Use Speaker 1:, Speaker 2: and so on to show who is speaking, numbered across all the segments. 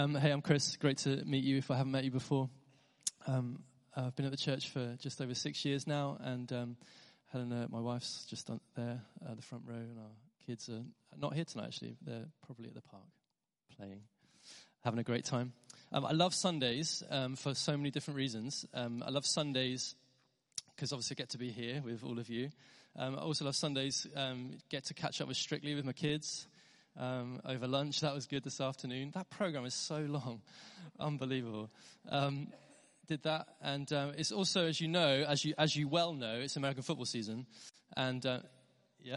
Speaker 1: Hey, I'm Chris. Great to meet you if I haven't met you before. I've been at the church for just over 6 years now, and Helena, my wife's just there, the front row, and our kids are not here tonight, actually. They're probably at the park playing, having a great time. I love Sundays for so many different reasons. I love Sundays because obviously I get to be here with all of you. I also love Sundays, get to catch up with Strictly with my kids. Over lunch. That was good this afternoon. That program is so long. Unbelievable. Did that. And it's also, as you know, as you well know, it's American football season. And, yeah.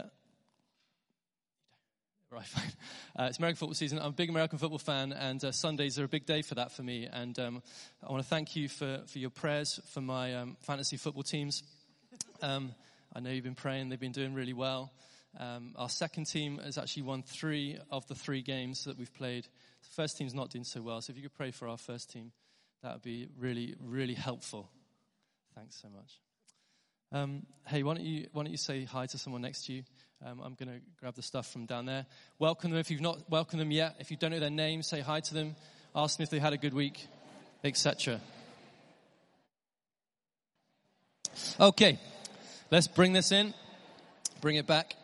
Speaker 1: Right, fine. It's American football season. I'm a big American football fan, and Sundays are a big day for that for me. And I want to thank you for your prayers for my fantasy football teams. I know you've been praying. They've been doing really well. Our second team has actually won 3 of the 3 games that we've played. The first team's not doing so well, so if you could pray for our first team, that would be really, really helpful. Thanks so much. Hey, why don't you say hi to someone next to you? I'm going to grab the stuff from down there. Welcome them if you've not welcomed them yet. If you don't know their name, say hi to them. Ask them if they had a good week, etc. Okay, let's bring this in. Bring it back.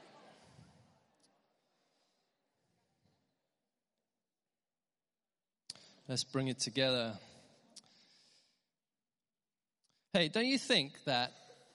Speaker 1: Let's bring it together. Hey, don't you think that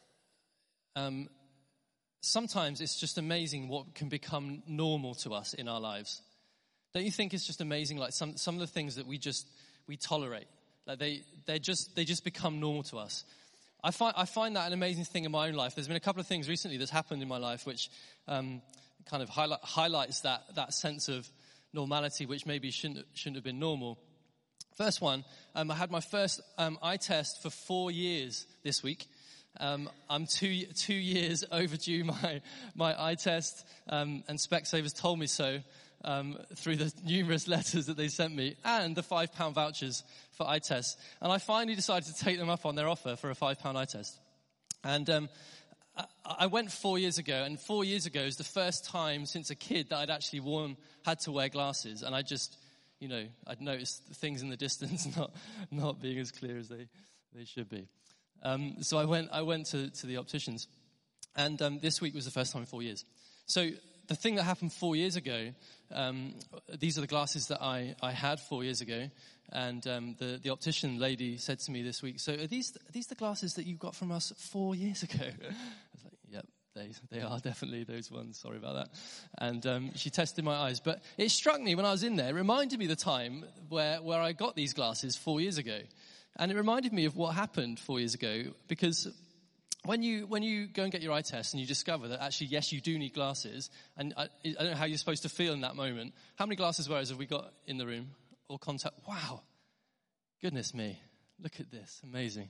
Speaker 1: sometimes it's just amazing what can become normal to us in our lives? Don't you think it's just amazing, like some of the things that we tolerate, like they just become normal to us? I find that an amazing thing in my own life. There's been a couple of things recently that's happened in my life which kind of highlights that sense of normality, which maybe shouldn't have been normal. First one, I had my first eye test for 4 years this week. I'm 2 years overdue my eye test, and Specsavers told me so through the numerous letters that they sent me, and the £5 vouchers for eye tests. And I finally decided to take them up on their offer for a £5 eye test. And I went 4 years ago, and 4 years ago is the first time since a kid that I'd actually had to wear glasses, and I just... I'd noticed things in the distance not being as clear as they should be. So I went to the opticians, and this week was the first time in 4 years. So the thing that happened 4 years ago, these are the glasses that I had 4 years ago, and the optician lady said to me this week, "So are these the glasses that you got from us 4 years ago?" I was like, "Yep. They are definitely those ones. Sorry about that." And she tested my eyes. But it struck me when I was in there, it reminded me of the time where I got these glasses 4 years ago. And it reminded me of what happened 4 years ago. Because when you go and get your eye test and you discover that actually, yes, you do need glasses. And I don't know how you're supposed to feel in that moment. How many glasses wearers have we got in the room? Or contact? Wow. Goodness me. Look at this. Amazing.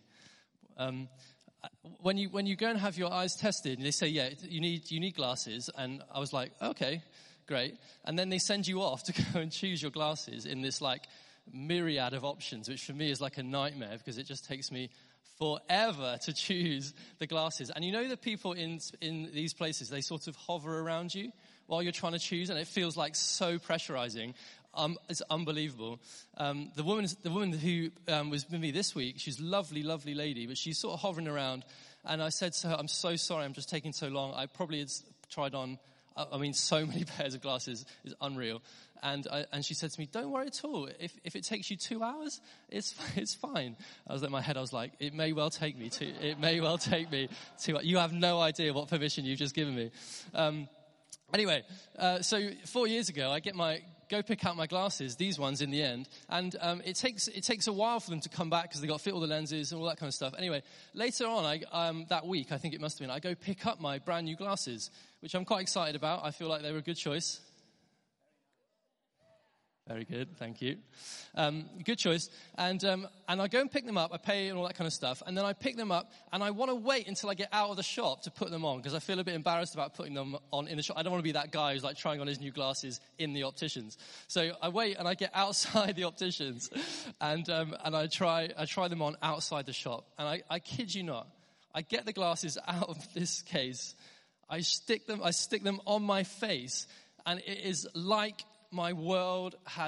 Speaker 1: When you go and have your eyes tested, and they say, yeah, you need glasses, and I was like, okay, great. And then they send you off to go and choose your glasses in this like myriad of options, which for me is like a nightmare because it just takes me forever to choose the glasses. And you know the people in these places, they sort of hover around you while you're trying to choose, and it feels like so pressurizing. It's unbelievable. The woman who was with me this week, she's a lovely, lovely lady, but she's sort of hovering around. And I said to her, "I'm so sorry, I'm just taking so long. I probably had tried on, so many pairs of glasses. It's unreal." And she said to me, "Don't worry at all. If it takes you 2 hours, it's fine." I was in my head, I was like, it may well take me 2 hours. You have no idea what permission you've just given me. Anyway, so 4 years ago, I go pick out my glasses, these ones in the end, and it takes a while for them to come back because they got to fit all the lenses and all that kind of stuff. Anyway, later on, that week, I think it must have been, I go pick up my brand new glasses, which I'm quite excited about. I feel like they were a good choice. Very good, thank you. Good choice. And I go and pick them up, I pay and all that kind of stuff, and then I pick them up, and I want to wait until I get out of the shop to put them on, because I feel a bit embarrassed about putting them on in the shop. I don't want to be that guy who's like trying on his new glasses in the opticians. So I wait, and I get outside the opticians, and I try them on outside the shop. And I kid you not, I get the glasses out of this case, I stick them on my face, and it is like my world has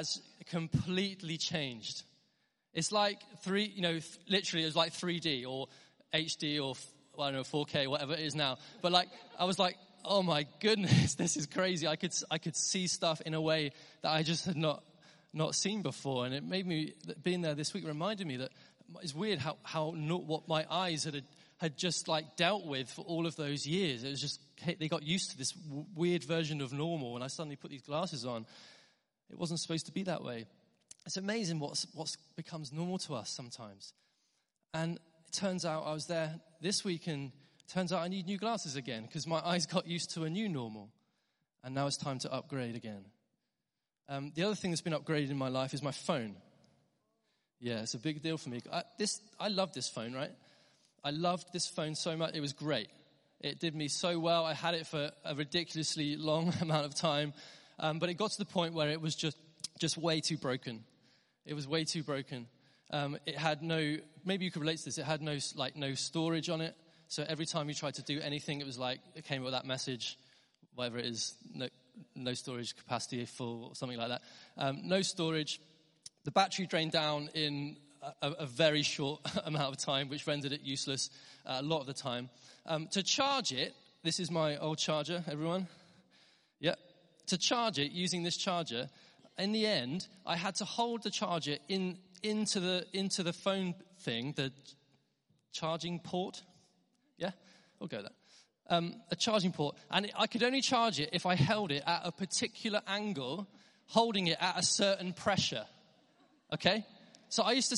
Speaker 1: completely changed. It's like literally it was like 3D or HD or, I don't know, 4K, whatever it is now. But like, I was like, oh my goodness, this is crazy. I could see stuff in a way that I just had not seen before. And it made me, being there this week reminded me that it's weird how not what my eyes had just like dealt with for all of those years. It was just, they got used to this weird version of normal. And I suddenly put these glasses on. It wasn't supposed to be that way. It's amazing what's becomes normal to us sometimes. And it turns out I was there this week, and it turns out I need new glasses again because my eyes got used to a new normal. And now it's time to upgrade again. The other thing that's been upgraded in my life is my phone. Yeah, it's a big deal for me. I love this phone, right? I loved this phone so much. It was great. It did me so well. I had it for a ridiculously long amount of time. But it got to the point where it was just way too broken. It was way too broken. It had maybe you could relate to this, it had no storage on it. So every time you tried to do anything, it came with that message, whatever it is, no storage capacity full or something like that. No storage. The battery drained down in a very short amount of time, which rendered it useless a lot of the time. To charge it, this is my old charger, everyone. Yep. To charge it using this charger, in the end, I had to hold the charger into the phone thing, the charging port. Yeah, we'll go there. A charging port, and I could only charge it if I held it at a particular angle, holding it at a certain pressure. Okay, so I used to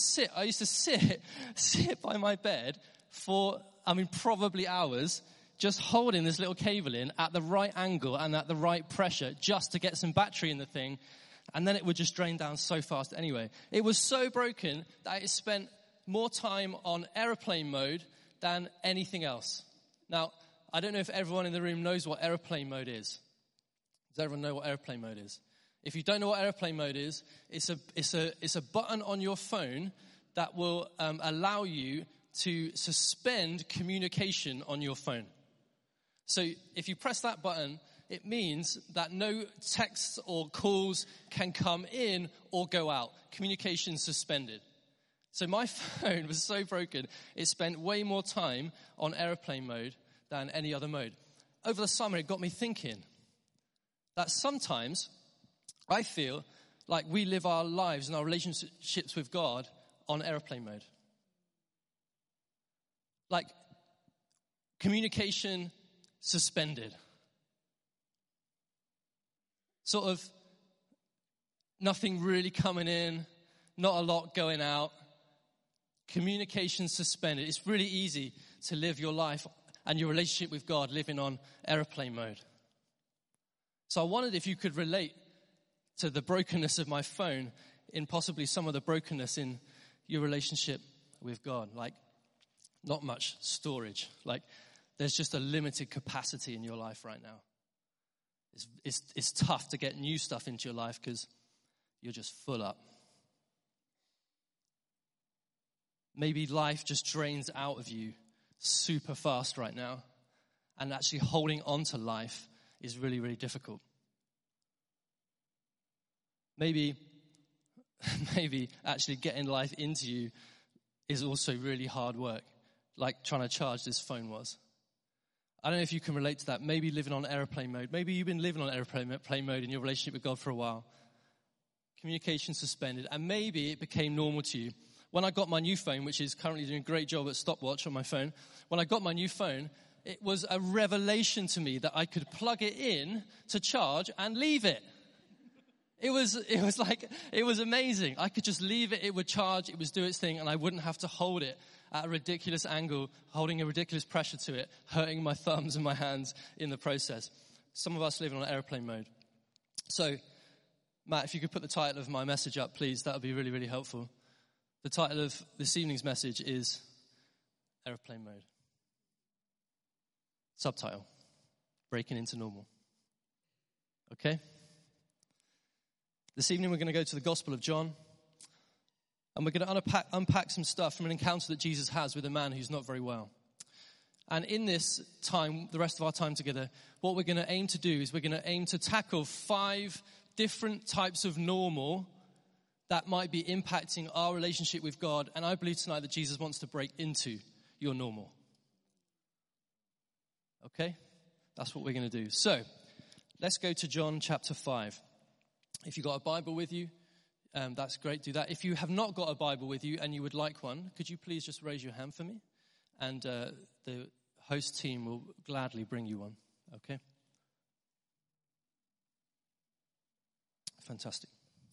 Speaker 1: sit by my bed for, probably hours, just holding this little cable in at the right angle and at the right pressure just to get some battery in the thing. And then it would just drain down so fast anyway. It was so broken that it spent more time on airplane mode than anything else. Now, I don't know if everyone in the room knows what airplane mode is. Does everyone know what airplane mode is? If you don't know what airplane mode is, it's a button on your phone that will allow you to suspend communication on your phone. So if you press that button, it means that no texts or calls can come in or go out. Communication suspended. So my phone was so broken, it spent way more time on airplane mode than any other mode. Over the summer, it got me thinking that sometimes I feel like we live our lives and our relationships with God on airplane mode. Like communication suspended. Sort of nothing really coming in, not a lot going out. Communication suspended. It's really easy to live your life and your relationship with God living on airplane mode. So I wondered if you could relate to the brokenness of my phone in possibly some of the brokenness in your relationship with God. Like, not much storage. Like, there's just a limited capacity in your life right now. It's tough to get new stuff into your life because you're just full up. Maybe life just drains out of you super fast right now. And actually holding on to life is really, really difficult. Maybe actually getting life into you is also really hard work, like trying to charge this phone was. I don't know if you can relate to that. Maybe living on airplane mode. Maybe you've been living on airplane mode in your relationship with God for a while. Communication suspended. And maybe it became normal to you. When I got my new phone, which is currently doing a great job at stopwatch on my phone. When I got my new phone, it was a revelation to me that I could plug it in to charge and leave it. It was amazing. I could just leave it, it would charge, it would do its thing, and I wouldn't have to hold it at a ridiculous angle, holding a ridiculous pressure to it, hurting my thumbs and my hands in the process. Some of us living on airplane mode. So, Matt, if you could put the title of my message up, please, that would be really, really helpful. The title of this evening's message is Airplane Mode. Subtitle, Breaking into Normal. Okay? This evening we're going to go to the Gospel of John, and we're going to unpack some stuff from an encounter that Jesus has with a man who's not very well. And in this time, the rest of our time together, what we're going to aim to do is we're going to aim to tackle 5 different types of normal that might be impacting our relationship with God. And I believe tonight that Jesus wants to break into your normal. Okay? That's what we're going to do. So, let's go to John chapter 5. If you've got a Bible with you, that's great, do that. If you have not got a Bible with you and you would like one, could you please just raise your hand for me? And the host team will gladly bring you one, okay? Fantastic.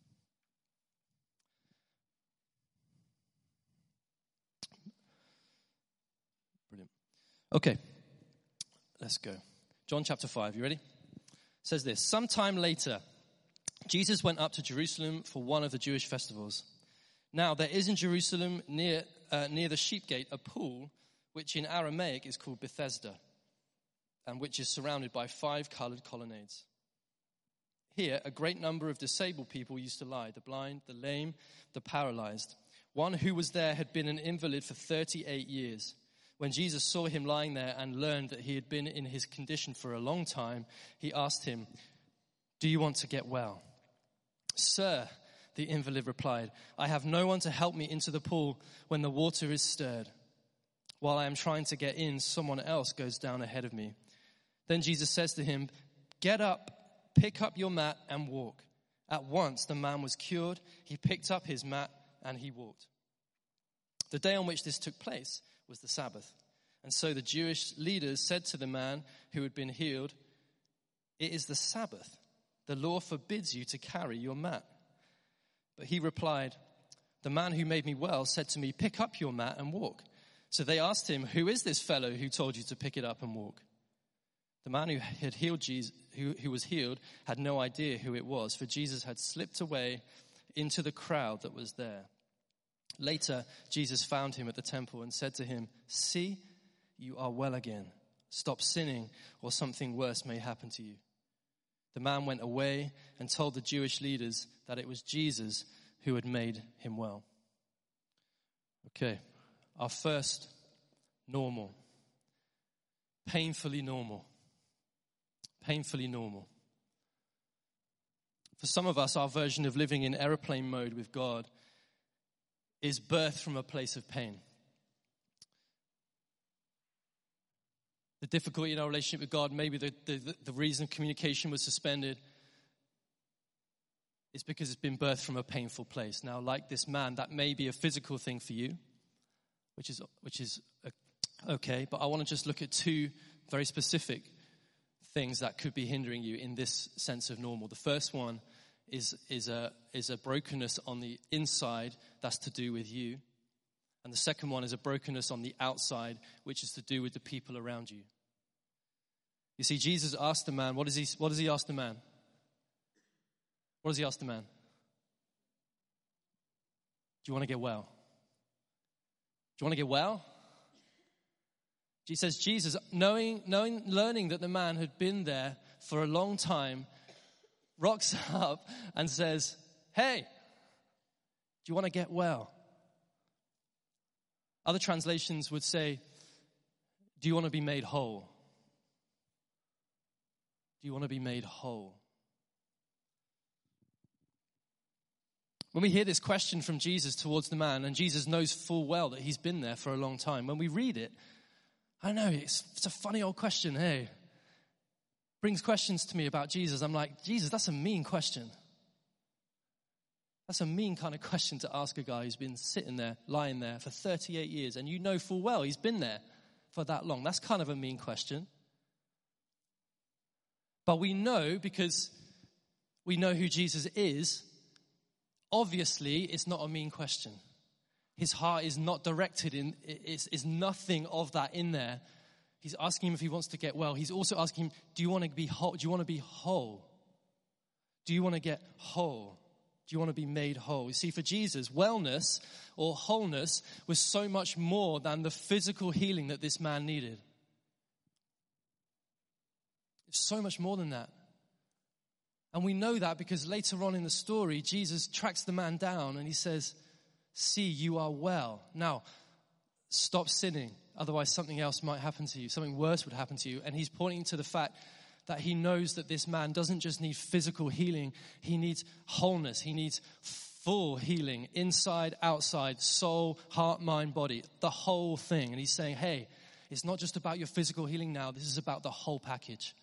Speaker 1: Brilliant. Okay, let's go. John chapter 5, you ready? It says this: sometime later, Jesus went up to Jerusalem for one of the Jewish festivals. Now, there is in Jerusalem near the sheep gate a pool, which in Aramaic is called Bethesda, and which is surrounded by 5 colored colonnades. Here, a great number of disabled people used to lie: the blind, the lame, the paralyzed. One who was there had been an invalid for 38 years. When Jesus saw him lying there and learned that he had been in his condition for a long time, he asked him, "Do you want to get well?" "Sir," the invalid replied, "I have no one to help me into the pool when the water is stirred. While I am trying to get in, someone else goes down ahead of me." Then Jesus says to him, "Get up, pick up your mat and walk." At once the man was cured. He picked up his mat and he walked. The day on which this took place was the Sabbath. And so the Jewish leaders said to the man who had been healed, "It is the Sabbath. The law forbids you to carry your mat." But he replied, "The man who made me well said to me, 'Pick up your mat and walk.' So they asked him, 'Who is this fellow who told you to pick it up and walk?' The man who had healed Jesus, who was healed, had no idea who it was, for Jesus had slipped away into the crowd that was there. Later, Jesus found him at the temple and said to him, 'See, you are well again. Stop sinning, or something worse may happen to you.' The man went away and told the Jewish leaders that it was Jesus who had made him well." Okay, our first normal. Painfully normal. Painfully normal. For some of us, our version of living in airplane mode with God is birthed from a place of pain. The difficulty in our relationship with God, maybe the reason communication was suspended, is because it's been birthed from a painful place. Now, like this man, that may be a physical thing for you, which is okay, but I want to just look at 2 very specific things that could be hindering you in this sense of normal. The first one is a brokenness on the inside that's to do with you. And the second one is a brokenness on the outside, which is to do with the people around you. You see, Jesus asked the man, what does he ask the man? What does he ask the man? Do you want to get well? Do you want to get well? He says, Jesus, learning that the man had been there for a long time, rocks up and says, "Hey, do you want to get well?" Other translations would say, "Do you want to be made whole?" Do you want to be made whole? When we hear this question from Jesus towards the man, and Jesus knows full well that he's been there for a long time, when we read it, I know, it's a funny old question, hey. Brings questions to me about Jesus. I'm like, Jesus, that's a mean question. That's a mean kind of question to ask a guy who's been sitting there, lying there for 38 years, and you know full well he's been there for that long. That's kind of a mean question. But we know, because we know who Jesus is, obviously it's not a mean question. His heart is not directed in, is nothing of that in there. He's asking him if he wants to get well. He's also asking him, do you want to be whole? Do you want to be whole? Do you want to get whole? Do you want to be made whole? You see, for Jesus, wellness or wholeness was so much more than the physical healing that this man needed. It's so much more than that. And we know that because later on in the story, Jesus tracks the man down and he says, "See, you are well. Now, stop sinning. Otherwise, something else might happen to you. Something worse would happen to you." And he's pointing to the fact that he knows that this man doesn't just need physical healing. He needs wholeness. He needs full healing, inside, outside, soul, heart, mind, body, the whole thing. And he's saying, hey, it's not just about your physical healing now. This is about the whole package.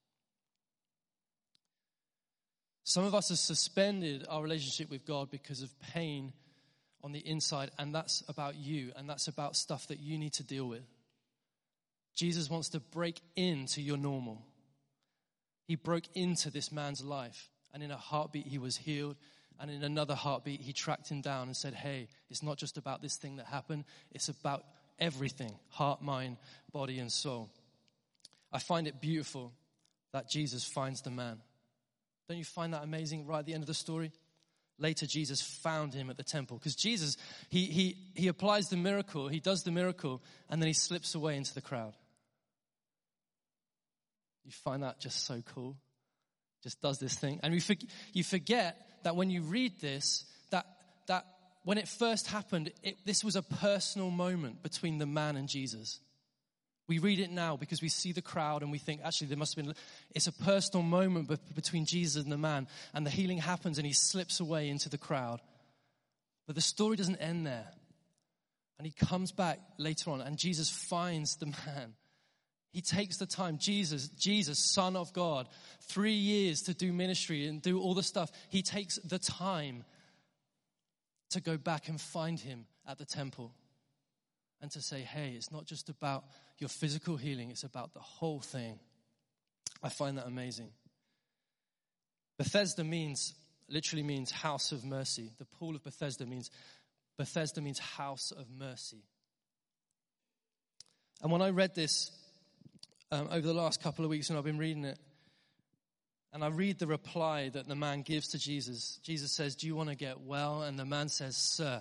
Speaker 1: Some of us have suspended our relationship with God because of pain on the inside, and that's about you, and that's about stuff that you need to deal with. Jesus wants to break into your normal. He broke into this man's life, and in a heartbeat he was healed, and in another heartbeat he tracked him down and said, hey, it's not just about this thing that happened, it's about everything, heart, mind, body, and soul. I find it beautiful that Jesus finds the man. Don't you find that amazing right at the end of the story? Later, Jesus found him at the temple. Because Jesus, he applies the miracle, he does the miracle, and then he slips away into the crowd. You find that just so cool? Just does this thing. And you forget that when you read this, that when it first happened, this was a personal moment between the man and Jesus. We read it now because we see the crowd and we think, actually, there must have been, it's a personal moment between Jesus and the man. And the healing happens and he slips away into the crowd. But the story doesn't end there. And he comes back later on and Jesus finds the man. He takes the time, Jesus, Son of God, 3 years to do ministry and do all the stuff. He takes the time to go back and find him at the temple. And to say, hey, it's not just about your physical healing, it's about the whole thing. I find that amazing. Bethesda literally means house of mercy. The pool of Bethesda means house of mercy. And when I read this over the last couple of weeks, and I've been reading it, and I read the reply that the man gives to Jesus. Jesus says, do you want to get well? And the man says, sir.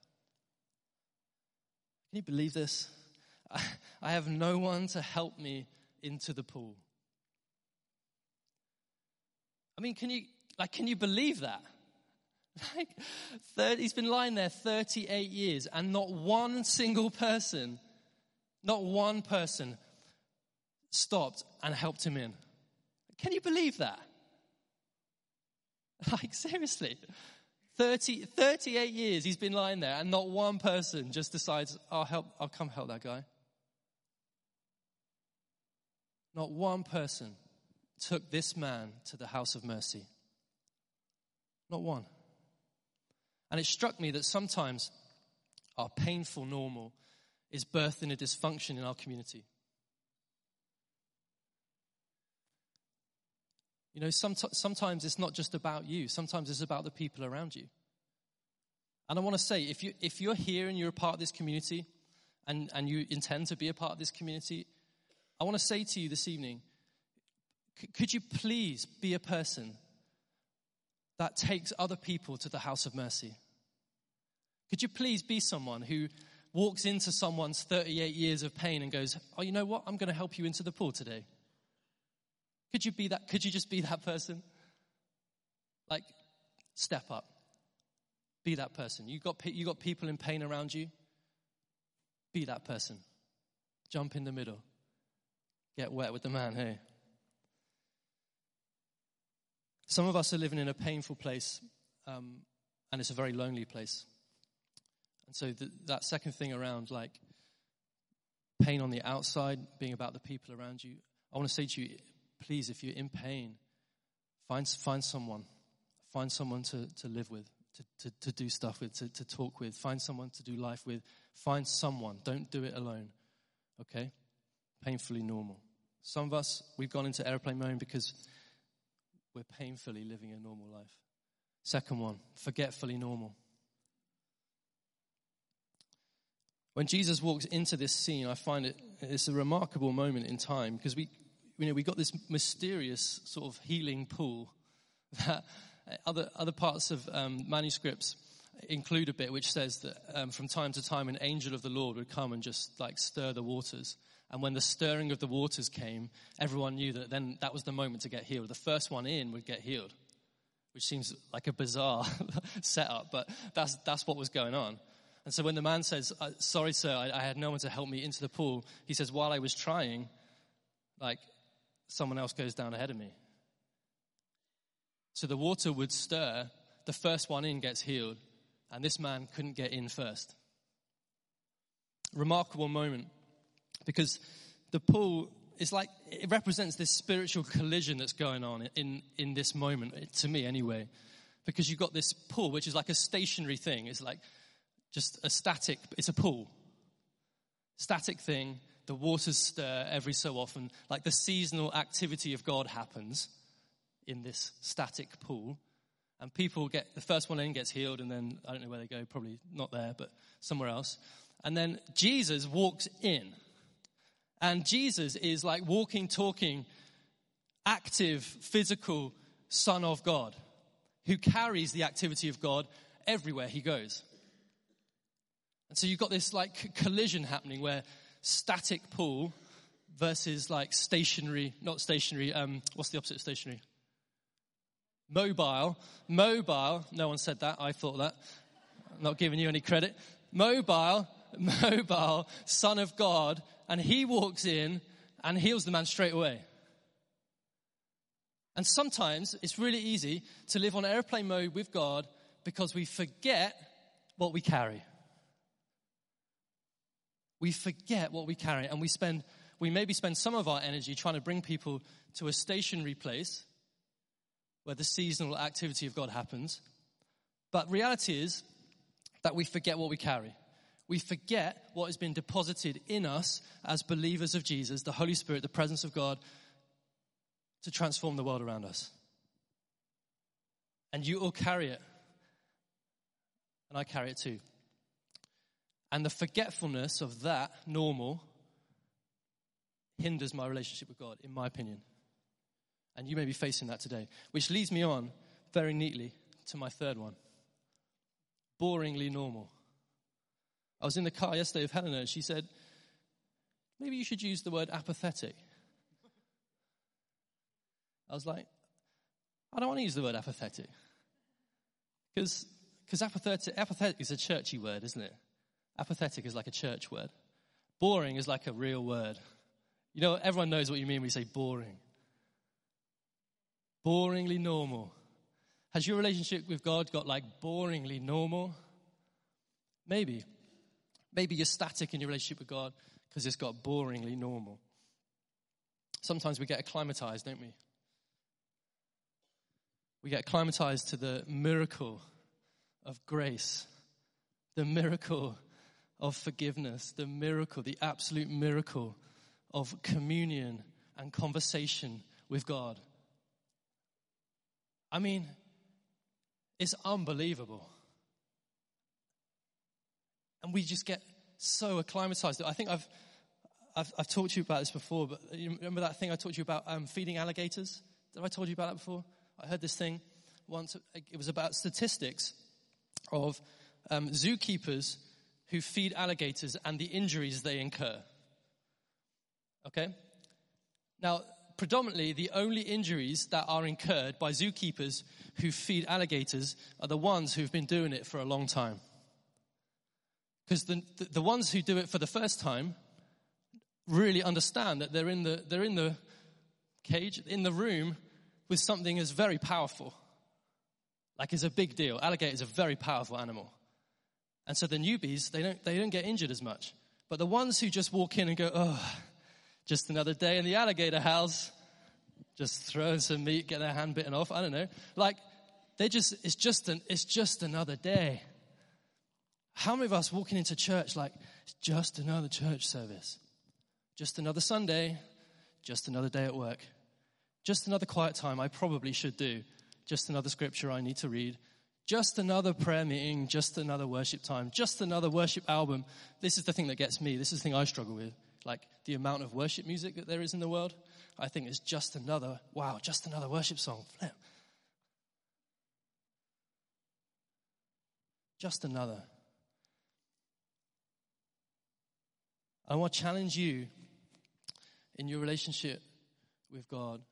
Speaker 1: Can you believe this? I have no one to help me into the pool. I mean, can you believe that? He's been lying there 38 years and not one single person, stopped and helped him in. Can you believe that? Seriously. 38 years he's been lying there and not one person just decides, I'll come help that guy. Not one person took this man to the house of mercy. Not one. And it struck me that sometimes our painful normal is birthed in a dysfunction in our community. You know, sometimes it's not just about you. Sometimes it's about the people around you. And I want to say, if you're here and you're a part of this community and you intend to be a part of this community, I want to say to you this evening, could you please be a person that takes other people to the house of mercy? Could you please be someone who walks into someone's 38 years of pain and goes, oh, you know what? I'm going to help you into the pool today. Could you be that? Could you just be that person? Like, step up. Be that person. You got people in pain around you. Be that person. Jump in the middle. Get wet with the man, hey. Some of us are living in a painful place, and it's a very lonely place. And so that second thing around, like, pain on the outside, being about the people around you, I want to say to you, please, if you're in pain, find someone. Find someone to live with, to do stuff with, to talk with. Find someone to do life with. Find someone. Don't do it alone, okay? Painfully normal. Some of us, we've gone into airplane mode because we're painfully living a normal life. Second one, forgetfully normal. When Jesus walks into this scene, I find it's a remarkable moment in time because we got this mysterious sort of healing pool that other parts of manuscripts include a bit which says that from time to time an angel of the Lord would come and just like stir the waters. And when the stirring of the waters came, everyone knew that then that was the moment to get healed. The first one in would get healed, which seems like a bizarre setup, but that's what was going on. And so when the man says, sorry, sir, I had no one to help me into the pool, he says, while I was trying, like, someone else goes down ahead of me. So the water would stir, the first one in gets healed, and this man couldn't get in first. Remarkable moment, because the pool is like, it represents this spiritual collision that's going on in this moment, to me anyway. Because you've got this pool, which is like a stationary thing. It's like just a static, it's a pool. Static thing. The waters stir every so often. Like the seasonal activity of God happens in this static pool. And people get, the first one in gets healed, and then I don't know where they go, probably not there, but somewhere else. And then Jesus walks in. And Jesus is like walking, talking, active, physical Son of God, who carries the activity of God everywhere he goes. And so you've got this like collision happening where static pool versus like stationary, not stationary, what's the opposite of stationary? Mobile, no one said that, I thought that. I'm not giving you any credit. Mobile, Son of God, and he walks in and heals the man straight away. And sometimes it's really easy to live on airplane mode with God because we forget what we carry. We forget what we carry, and we maybe spend some of our energy trying to bring people to a stationary place where the seasonal activity of God happens. But reality is that we forget what we carry. We forget what has been deposited in us as believers of Jesus, the Holy Spirit, the presence of God, to transform the world around us. And you all carry it. And I carry it too. And the forgetfulness of that normal hinders my relationship with God, in my opinion. And you may be facing that today. Which leads me on very neatly to my third one. Boringly normal. I was in the car yesterday with Helena, and she said, maybe you should use the word apathetic. I was like, I don't want to use the word apathetic. Because apathetic is a churchy word, isn't it? Apathetic is like a church word. Boring is like a real word. You know, everyone knows what you mean when you say boring. Boringly normal. Has your relationship with God got like boringly normal? Maybe. Maybe you're static in your relationship with God because it's got boringly normal. Sometimes we get acclimatized, don't we? We get acclimatized to the miracle of grace, the miracle of forgiveness, the miracle, the absolute miracle of communion and conversation with God. I mean, it's unbelievable. And we just get so acclimatized. I think I've talked to you about this before, but you remember that thing I talked to you about feeding alligators? Have I told you about that before? I heard this thing once. It was about statistics of zookeepers who feed alligators and the injuries they incur. Okay? Now, predominantly, the only injuries that are incurred by zookeepers who feed alligators are the ones who've been doing it for a long time. Because the ones who do it for the first time really understand that they're in the cage, in the room, with something that's very powerful. Like it's a big deal. Alligator is a very powerful animal. And so the newbies, they don't get injured as much. But the ones who just walk in and go, oh, just another day in the alligator house, just throwing some meat, get their hand bitten off, I don't know. Like, it's just another day. How many of us walking into church like, it's just another church service, just another Sunday, just another day at work, just another quiet time I probably should do, just another scripture I need to read, just another prayer meeting, just another worship time, just another worship album. This is the thing that gets me. This is the thing I struggle with. Like the amount of worship music that there is in the world, I think it's just another worship song. Flip. Just another. I want to challenge you in your relationship with God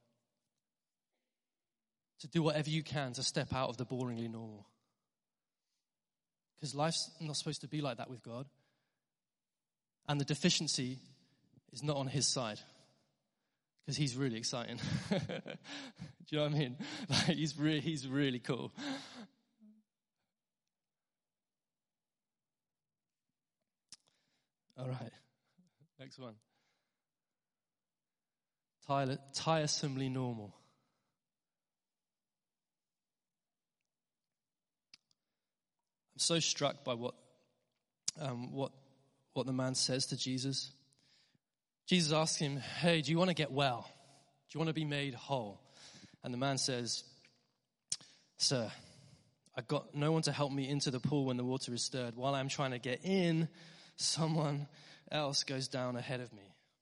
Speaker 1: to do whatever you can to step out of the boringly normal. Because life's not supposed to be like that with God. And the deficiency is not on his side. Because he's really exciting. Do you know what I mean? Like he's really cool. All right. Next one. Tiresomely normal. I'm so struck by what the man says to Jesus. Jesus asks him, hey, do you want to get well? Do you want to be made whole? And the man says, sir, I've got no one to help me into the pool when the water is stirred. While I'm trying to get in, someone else goes down ahead of me.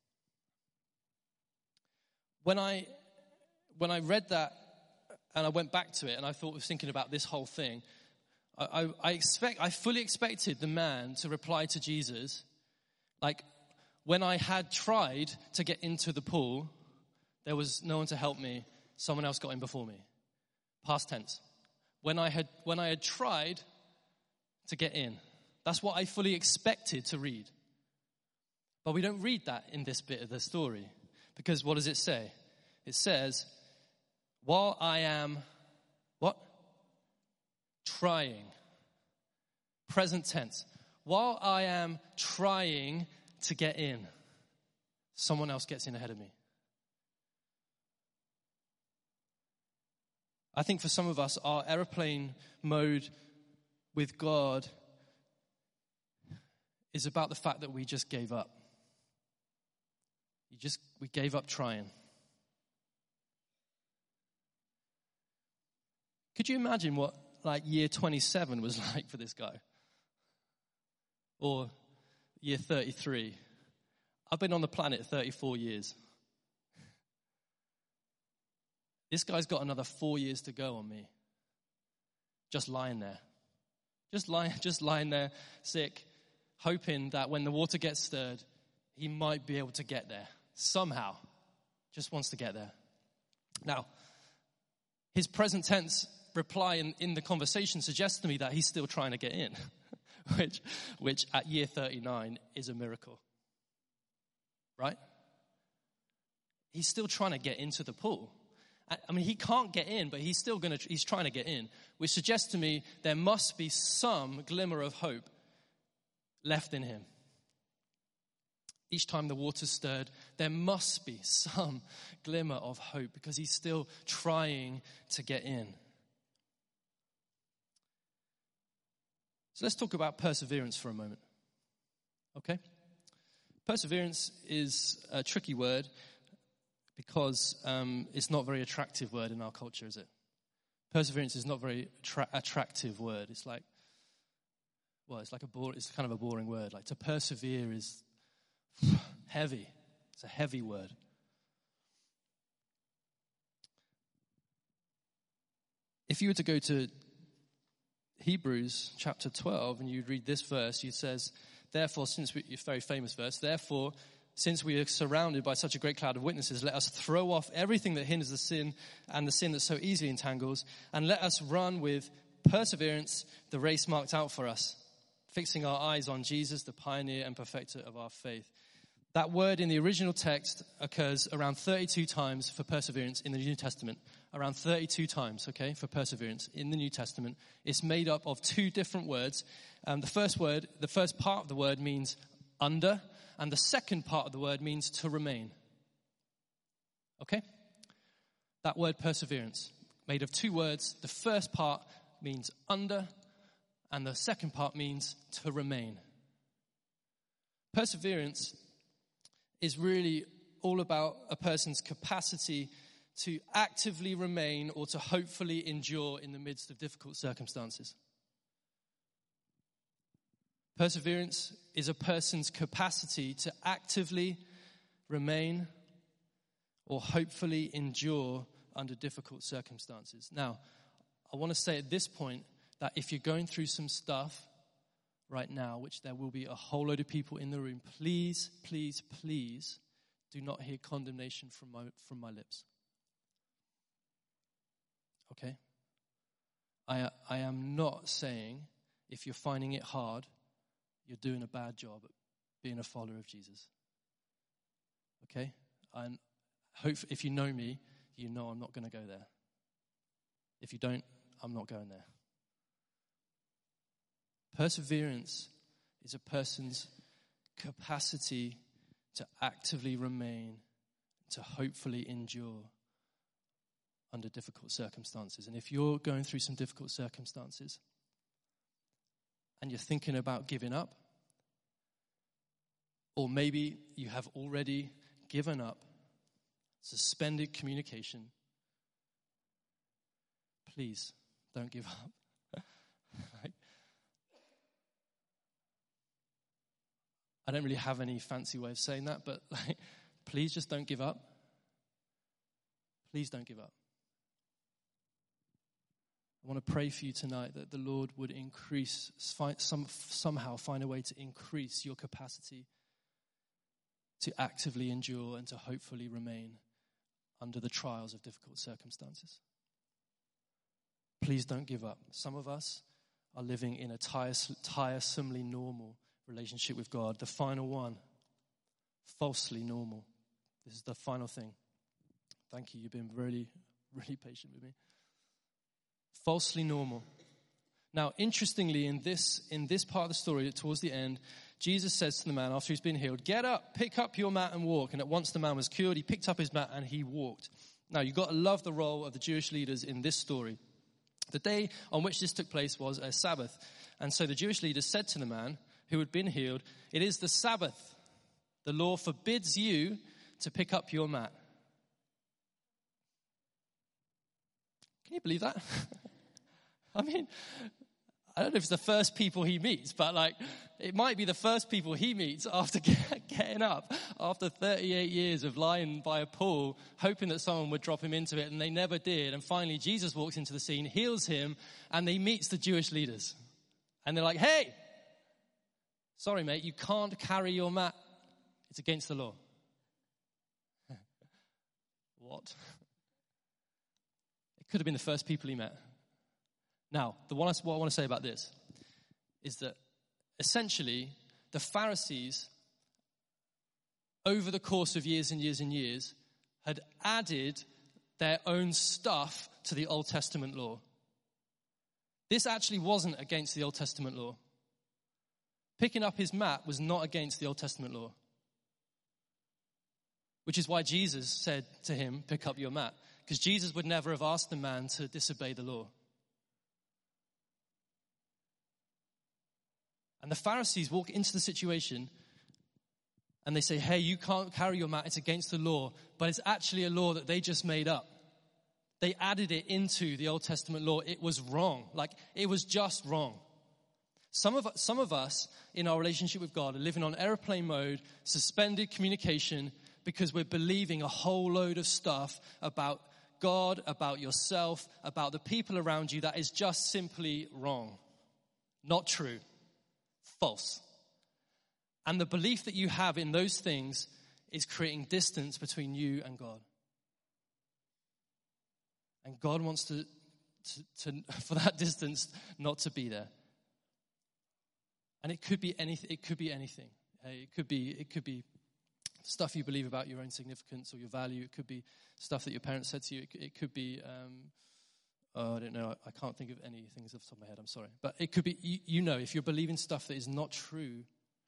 Speaker 1: When I read that and I went back to it and I was thinking about this whole thing, I fully expected the man to reply to Jesus, like, when I had tried to get into the pool, there was no one to help me. Someone else got in before me. Past tense. When I had tried to get in. That's what I fully expected to read. But we don't read that in this bit of the story. Because what does it say? It says, while I am, what? Trying. Present tense. While I am trying to get in, someone else gets in ahead of me. I think for some of us, our airplane mode with God is about the fact that we just gave up. We gave up trying. Could you imagine what year 27 was like for this guy? Or year 33? I've been on the planet 34 years. This guy's got another 4 years to go on me. Just lying there. Just lying there, sick, hoping that when the water gets stirred, he might be able to get there. Somehow. Just wants to get there. Now, his present tense reply in the conversation suggests to me that he's still trying to get in, which at year 39 is a miracle. Right? He's still trying to get into the pool. I mean, he can't get in, but he's trying to get in, which suggests to me there must be some glimmer of hope left in him. Each time the water's stirred, there must be some glimmer of hope because he's still trying to get in. So let's talk about perseverance for a moment. Okay? Perseverance is a tricky word because it's not a very attractive word in our culture, is it? Perseverance is not a very attractive word. It's like, it's kind of a boring word. Like, to persevere is heavy. It's a heavy word. If you were to go to Hebrews chapter 12 and you'd read this verse, it says, therefore, it's a very famous verse, therefore, since we are surrounded by such a great cloud of witnesses, let us throw off everything that hinders the sin and the sin that so easily entangles, and let us run with perseverance the race marked out for us, fixing our eyes on Jesus, the pioneer and perfecter of our faith. That word in the original text occurs around 32 times for perseverance in the New Testament. Around 32 times, okay, for perseverance in the New Testament. It's made up of two different words. The first part of the word means under, and the second part of the word means to remain. Okay? That word perseverance, made of two words. The first part means under, and the second part means to remain. Perseverance is really all about a person's capacity to actively remain or to hopefully endure in the midst of difficult circumstances. Perseverance is a person's capacity to actively remain or hopefully endure under difficult circumstances. Now, I want to say at this point that if you're going through some stuff right now, which there will be a whole load of people in the room, please, please, please do not hear condemnation from my lips. Okay? I am not saying if you're finding it hard, you're doing a bad job at being a follower of Jesus. Okay? And hope if you know me, you know I'm not going to go there. If you don't, I'm not going there. Perseverance is a person's capacity to actively remain, to hopefully endure under difficult circumstances. And if you're going through some difficult circumstances and you're thinking about giving up, or maybe you have already given up, suspended communication, please don't give up. I don't really have any fancy way of saying that, but please just don't give up. Please don't give up. I want to pray for you tonight that the Lord would somehow find a way to increase your capacity to actively endure and to hopefully remain under the trials of difficult circumstances. Please don't give up. Some of us are living in a tiresomely normal relationship with God. The final one, falsely normal. This is the final thing. Thank you. You've been really, really patient with me. Falsely normal. Now, interestingly, in this part of the story, towards the end, Jesus says to the man after he's been healed, "Get up, pick up your mat and walk." And at once the man was cured. He picked up his mat and he walked. Now, you've got to love the role of the Jewish leaders in this story. The day on which this took place was a Sabbath. And so the Jewish leaders said to the man who had been healed, "It is the Sabbath. The law forbids you to pick up your mat." Can you believe that? I mean, I don't know if it's the first people he meets, but it might be the first people he meets after getting up, after 38 years of lying by a pool, hoping that someone would drop him into it, and they never did. And finally, Jesus walks into the scene, heals him, and he meets the Jewish leaders. And they're like, "Hey, sorry, mate, you can't carry your mat. It's against the law." What? It could have been the first people he met. Now, what I want to say about this is that essentially the Pharisees, over the course of years and years and years, had added their own stuff to the Old Testament law. This actually wasn't against the Old Testament law. Picking up his mat was not against the Old Testament law. Which is why Jesus said to him, "Pick up your mat." Because Jesus would never have asked the man to disobey the law. And the Pharisees walk into the situation and they say, "Hey, you can't carry your mat, it's against the law." But it's actually a law that they just made up. They added it into the Old Testament law. It was wrong. It was just wrong. Some of us in our relationship with God are living on airplane mode, suspended communication, because we're believing a whole load of stuff about God, about yourself, about the people around you that is just simply wrong. Not true. False. And the belief that you have in those things is creating distance between you and God. And God wants to for that distance not to be there. And it could be anything. It could be anything. It could be stuff you believe about your own significance or your value. It could be stuff that your parents said to you. It could be, I don't know. I can't think of any things off the top of my head. I'm sorry. But it could be, if you're believing stuff that is not true,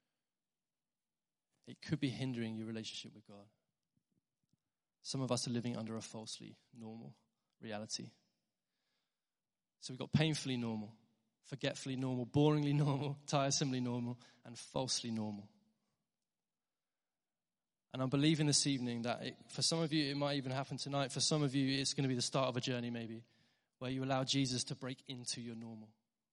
Speaker 1: it could be hindering your relationship with God. Some of us are living under a falsely normal reality. So we've got painfully normal, forgetfully normal, boringly normal, tiresomely normal, and falsely normal. And I'm believing this evening that for some of you, it might even happen tonight. For some of you, it's going to be the start of a journey maybe, where you allow Jesus to break into your normal.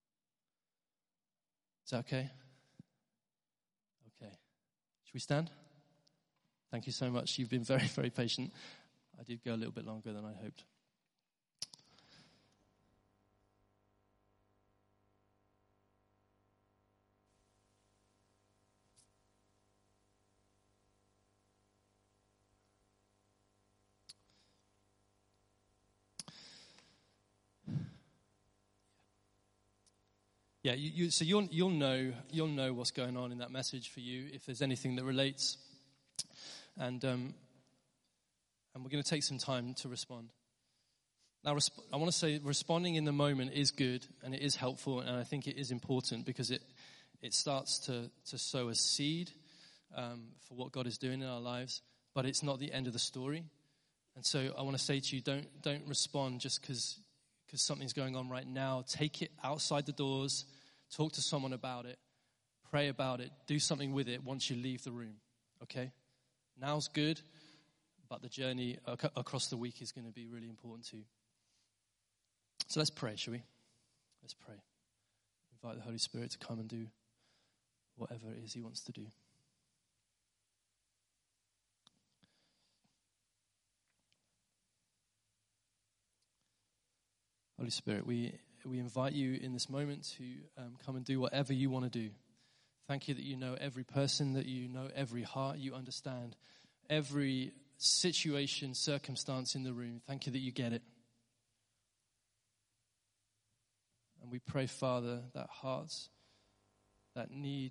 Speaker 1: Is that okay? Okay. Should we stand? Thank you so much. You've been very, very patient. I did go a little bit longer than I hoped. Yeah, so you'll know what's going on in that message for you if there's anything that relates, and we're going to take some time to respond. Now, I want to say responding in the moment is good and it is helpful, and I think it is important because it starts to sow a seed for what God is doing in our lives, but it's not the end of the story. And so I want to say to you, don't respond just because something's going on right now. Take it outside the doors, talk to someone about it, pray about it, do something with it once you leave the room, okay? Now's good, but the journey across the week is going to be really important too. So let's pray, shall we? Let's pray. Invite the Holy Spirit to come and do whatever it is he wants to do. Holy Spirit, we invite you in this moment to come and do whatever you want to do. Thank you that you know every person, that you know every heart, you understand every situation, circumstance in the room. Thank you that you get it. And we pray, Father, that hearts that need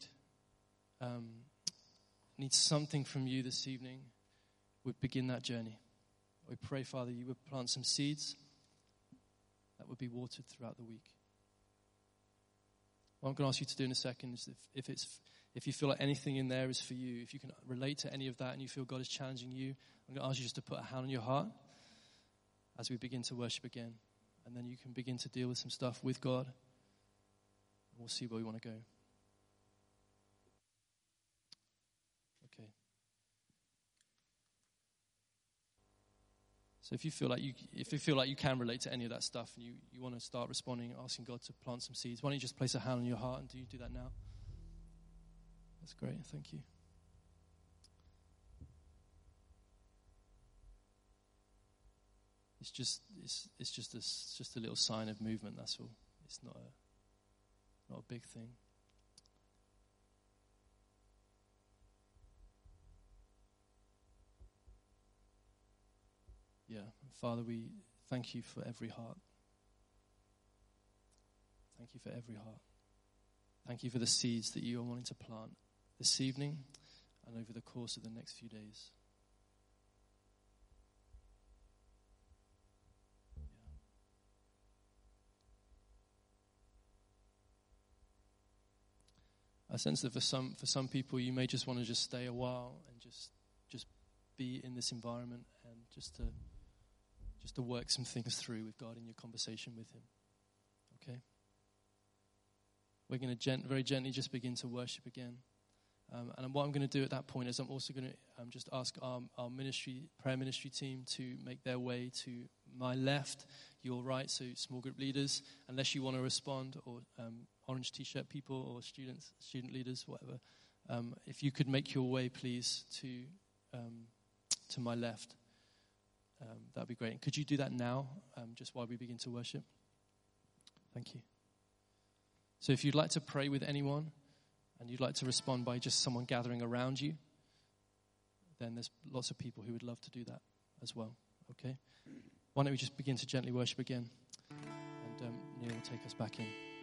Speaker 1: something from you this evening would begin that journey. We pray, Father, you would plant some seeds that would be watered throughout the week. What I'm going to ask you to do in a second is if you feel like anything in there is for you, if you can relate to any of that and you feel God is challenging you, I'm going to ask you just to put a hand on your heart as we begin to worship again. And then you can begin to deal with some stuff with God. And we'll see where we want to go. Okay. So if you feel like you can relate to any of that stuff and you want to start responding, asking God to plant some seeds, why don't you just place a hand on your heart and do that now? That's great. Thank you. It's just a little sign of movement. That's all. It's not a big thing. Yeah, Father, we thank you for every heart. Thank you for every heart. Thank you for the seeds that you are wanting to plant this evening and over the course of the next few days. I sense that for some people, you may just want to just stay a while and just be in this environment and just to work some things through with God in your conversation with him. Okay? We're going to very gently just begin to worship again. And what I'm going to do at that point is I'm also going to just ask our prayer ministry team to make their way to my left, your right, so small group leaders, unless you want to respond, or orange t-shirt people or student leaders, whatever. If you could make your way, please, to my left, that'd be great. Could you do that now, just while we begin to worship? Thank you. So if you'd like to pray with anyone and you'd like to respond by just someone gathering around you, then there's lots of people who would love to do that as well. Okay? Why don't we just begin to gently worship again, and Neil will take us back in.